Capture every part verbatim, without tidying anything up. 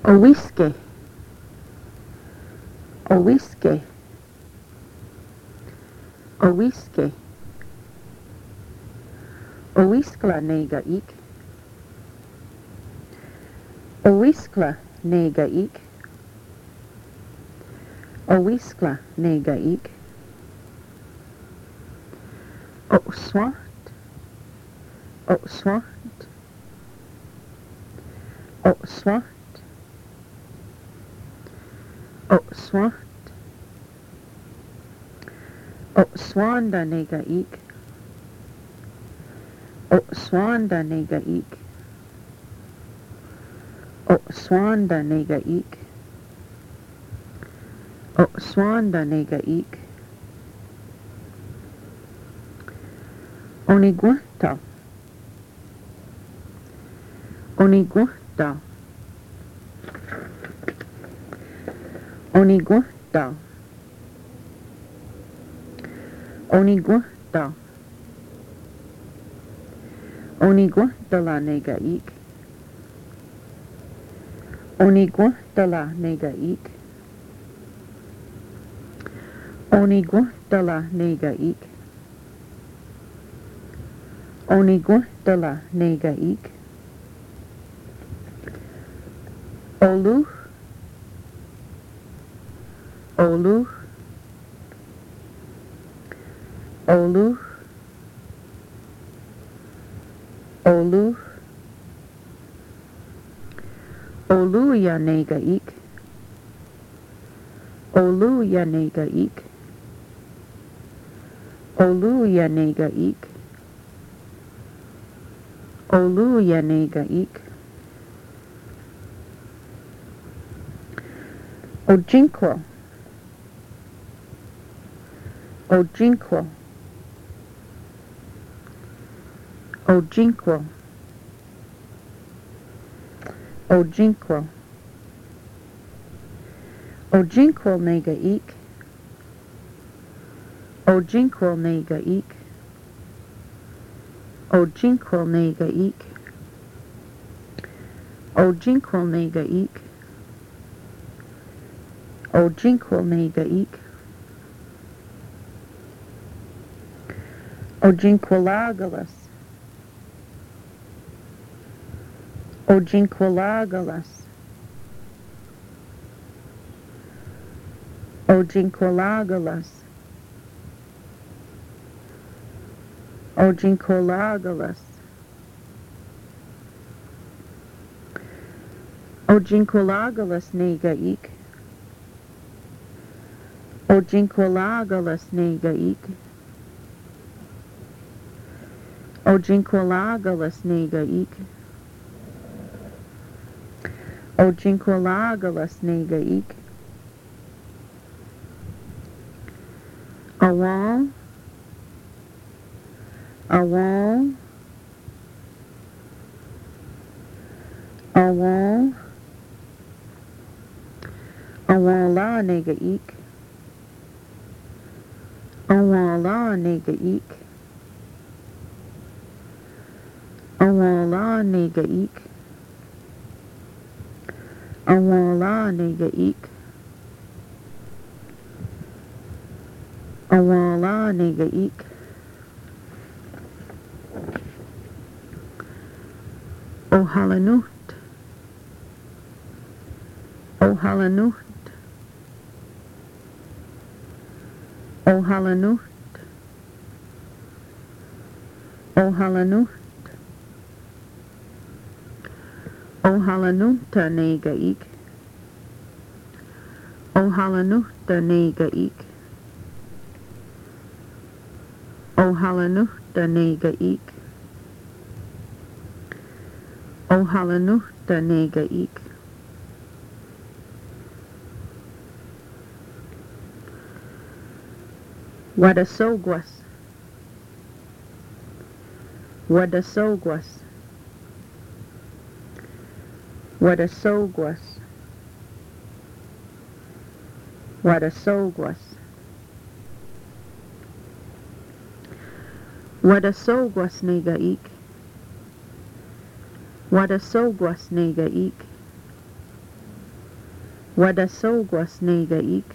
Owiske, Owiske, Owiske, Owiskla nega ik, Owiskla nega ik, Owiskla nega ik, O swart, O swart, O swart, O swart, O swanda nega ik, O swanda nega ik, O swanda nega ik, O swanda nega ik, Oniguanta, Oniguanta, Oniguanta, Oniguanta, Oniguantala nega ik, Oniguantala nega ik, Oniguantala nega ik, Oniguantala nega ik, Olu, Olu, Olu, Olu, Oluja nega ik, Oluja nega ik, Oluja nega ik, Oluja nega ik, Ojinquo, Ojinquo, Ojinquo, Ojinquo, Ojinquo nega ik, Ojinquo nega ik, Ojinquo nega ik, Ojinquo nega ik, Ojinquo nega ik, Ojinquilagalas, Ojinquilagalas, Ojinquilagalas, Ojinquilagalas, Ojinquilagalas nega ik, Ojinquilagalas nega ik, Ojinquilagalas nega ik, Ojinquilagalas nega ik, Awal, Awal, Awal, Awala nega ik, Awala nega ik, Awala nega ik, Awala nega ik, Awala nega ik, Ohalanut, Ohalanut, Ohalanut, Ohalanut, Ohalanutta nega ik, Ohalanutta nega ik, Ohalanutta nega ik, Ohalanutta nega ik, Wadasoguas, Wadasoguas, Wadasoguas, Wadasoguas, Wadasoguas nega ik, Wadasoguas nega ik, Wada sogwas nega ik.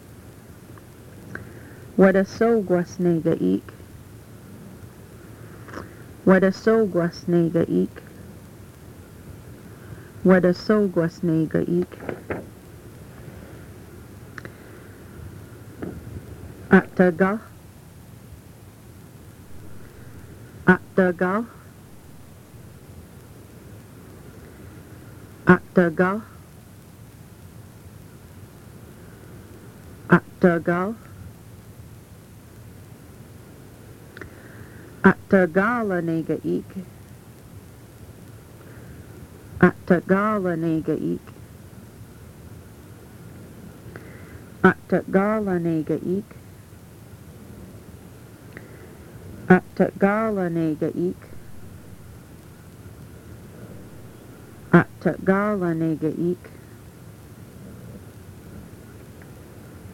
Wada sogwas nega ik. Wada sogwas nega ik. Wada sogwas nega ik. Ataga. Ataga. Ataga. Ataga. Atagala nega ik. Atagala nega ik. Atagala nega ik. Atagala nega ik. Atagala nega ik.